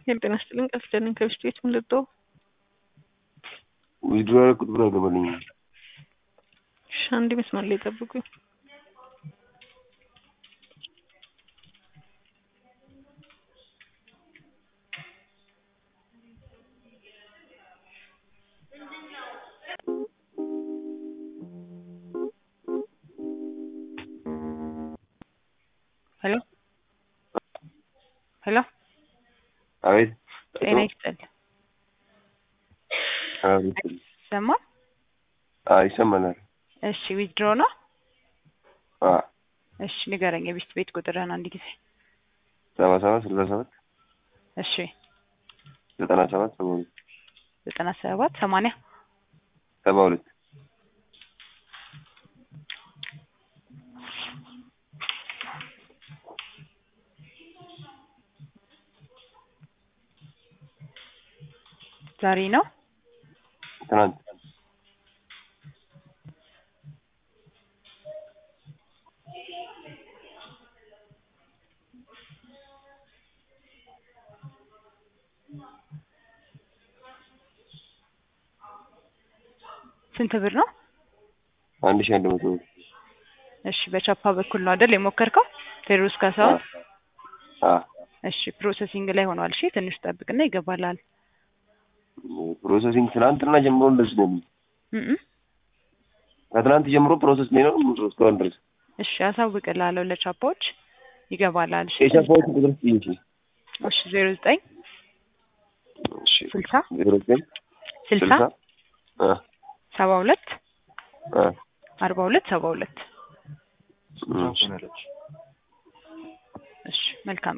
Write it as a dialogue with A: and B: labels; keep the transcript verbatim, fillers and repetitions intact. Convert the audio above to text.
A: ጤና ይስጥልኝ ቀስደንን ከብስቴት ምን ልጠው
B: ዊድሮዋል ቁጥር አገባልኝ
A: ሻንዲ መስማል ላይ ጠብቁኝ ሄሎ ሄሎ
B: አቤት
A: ጤና ይስጥልኝ
B: አቤት
A: ሰማ
B: አይ ሰማናል
A: እሺ ዊድሮ ነው
B: አ
A: እሺ ንገረኝ የቢስት ቤት ቁጥርህን አንድ ጊዜ
B: ሰባ ሰባት ስልሳ ሰባት
A: እሺ
B: ዘጠና ሰባት ሰባ ሁለት
A: ዘጠና ሰባት ሰማንያ
B: ሰባ ሁለት
A: ዛሬ ነው
B: ትናንት
A: ስንት ብር ነው
B: አንድ ሺህ አንድ መቶ
A: እሺ በቻፓ በኩል ነው አይደል የሞከርከው ቴሮስ ካሳው
B: አ
A: እሺ ፕሮሰሲንግ ላይ ሆኗል እሺ ትንሽ ጠብቅና ይገባላል
B: ፕሮሰሲንግ ትናንትና ጀምሮ እንደዚህ ነው
A: እህ
B: ከትናንት ጀምሮ ፕሮሰስ ላይ ነው እስካሁን ድረስ
A: እሺ አሳውቅልሃለሁ ለቻፓዎች ይገባላል እሺ
B: የቻፓዎች ቁጥር ጥይት
A: እሺ ዜሮ ዘጠኝ
B: እሺ
A: ስልሳ
B: ዜሮ ዘጠኝ
A: ስልሳ
B: አ
A: ሰባ ሁለት
B: አ
A: አርባ ሁለት ሰባ ሁለት እሺ መልካም